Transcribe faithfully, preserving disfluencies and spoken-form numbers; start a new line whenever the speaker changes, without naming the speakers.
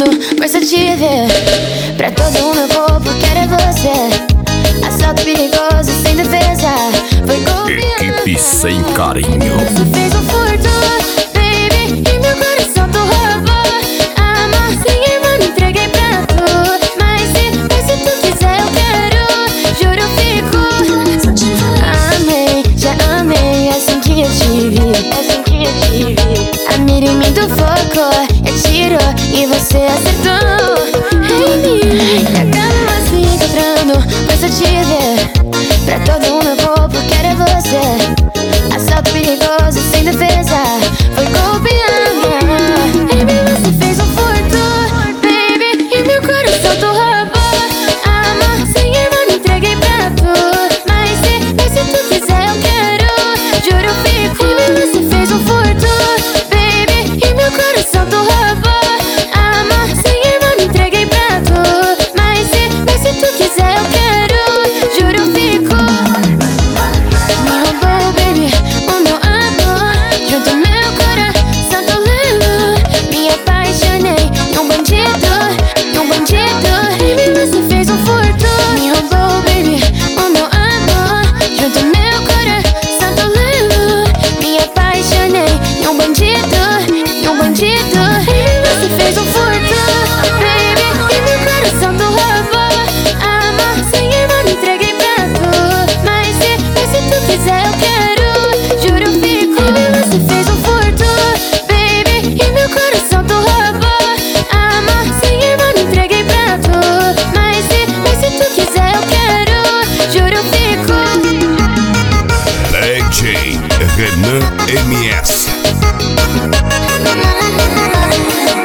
tentando, força de ver. Pra todo o meu corpo quero você. Assalto perigoso sem defesa. Foi golpeado.
Equipe sem carinho.
Você fez um furto, baby, e meu coração tu roubou. Amor sem irmão, me entreguei pra tu. Mas se, mas se tu quiser eu quero, juro eu fico. Amei, já amei, é assim que eu te vi, é assim que eu te vi. A mira em mim tu focou, eu tiro e você acertou em mim. E acabo assim encontrando, força de ver. Pra todo o meu corpo quero você. Assalto perigoso sem defesa. Foi golpeado. Baby, você fez um furto, baby, e meu coração tu roubou. Amor sem irmão, me entreguei pra tu. Mas se, mas se tu quiser eu quero, juro eu fico. Baby, você fez um furto, baby, e meu coração tu roubou. Amor sem irmão, me entreguei pra tu. Mas se, mas se tu quiser eu quero, juro eu fico. Me roubou, baby, o meu amor. Junto ao meu coração tô lendo. Me apaixonei num bandido, num bandido. Baby, você fez um furto. Me roubou, baby, o meu amor. Junto ao meu coração tô lendo. Me apaixonei num bandido, num bandido. Baby, você fez um furto, baby, e meu coração tu roubou. Amor sem irmão, me entreguei pra tu. Mas se, mas se tu quiser eu quero, juro eu fico. Baby, você fez um furto, baby, e meu coração tu roubou. Amor sem irmão, me entreguei pra tu. Mas se, mas se tu quiser eu quero, juro eu fico.
D J Renan M S.